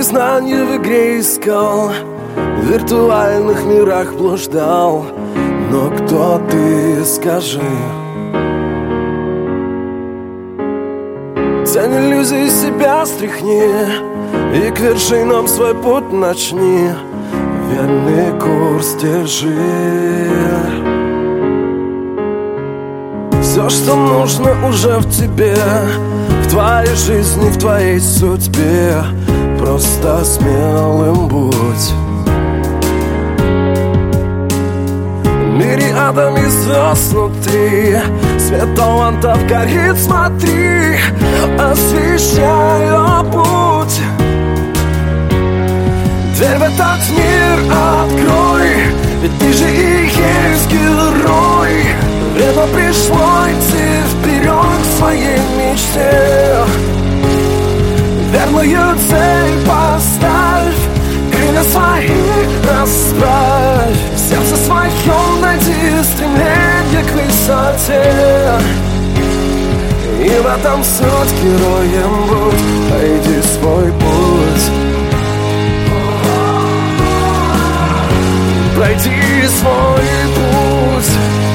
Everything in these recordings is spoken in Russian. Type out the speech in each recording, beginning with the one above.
признание в игре искал, в виртуальных мирах блуждал. Но кто ты, скажи? Тень иллюзий себя стряхни и к вершинам свой путь начни. Верный курс держи. Все, что нужно, уже в тебе, в твоей жизни, в твоей судьбе. Просто смелым будь. Мириадами звезд внутри, свет талантов горит, смотри, освещая путь. Дверь в этот мир открой, ведь ты же и есть герой. Время пришло идти вперед к своей мечте. Верную цель поставь, крылья свои расправь. В сердце своем найди стремление к высоте. И в этом суть, героем будь, пройди свой путь. Пройди свой путь.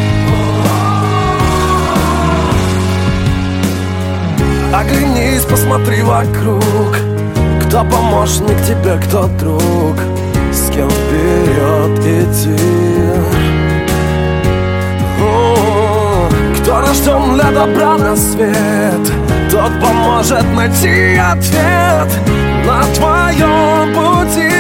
Оглянись, посмотри вокруг. Кто помощник тебе, кто друг, с кем вперед идти. Кто рожден для добра на свет, тот поможет найти ответ на твоем пути.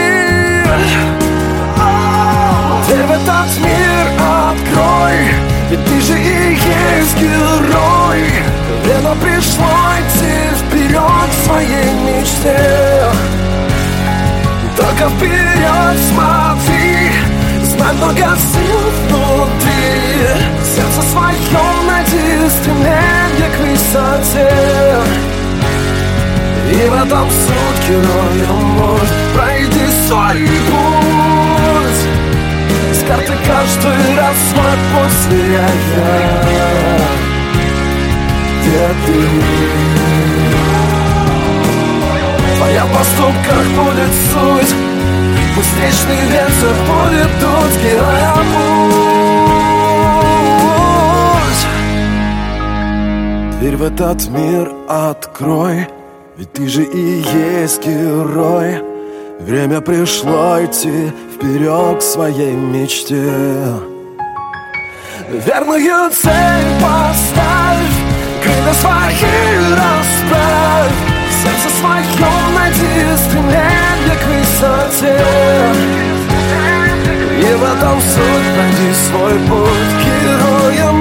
Дверь в этот мир открой, ведь ты же и есть герой. Время пришло идти вперед к своей мечте. Только вперед смотри, знай много сил внутри. В сердце своем найди стремление к высоте. И в этом суть, героем будь, пройди свой путь. С карты каждый раз свой путь сверяя. Где ты? Твоя в поступках будет суть, пусть встречный ветер будет дуть, героя путь. Дверь в этот мир открой, ведь ты же и есть герой. Время пришло идти вперед к своей мечте. Верную цель поставь, крылья свои расправь. В сердце своем найди стремление к высоте. И в этом суть, пройди свой путь, героем